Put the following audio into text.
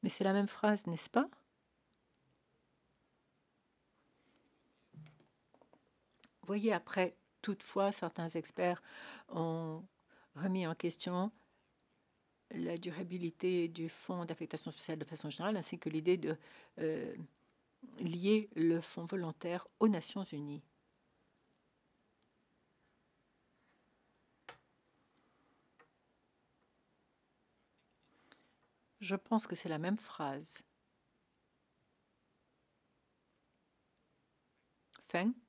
Mais c'est la même phrase, n'est-ce pas? Vous voyez, après, toutefois, certains experts ont remis en question la durabilité du fonds d'affectation spéciale de façon générale, ainsi que l'idée de euh, lier le fonds volontaire aux Nations Unies. Je pense que c'est la même phrase. Feng?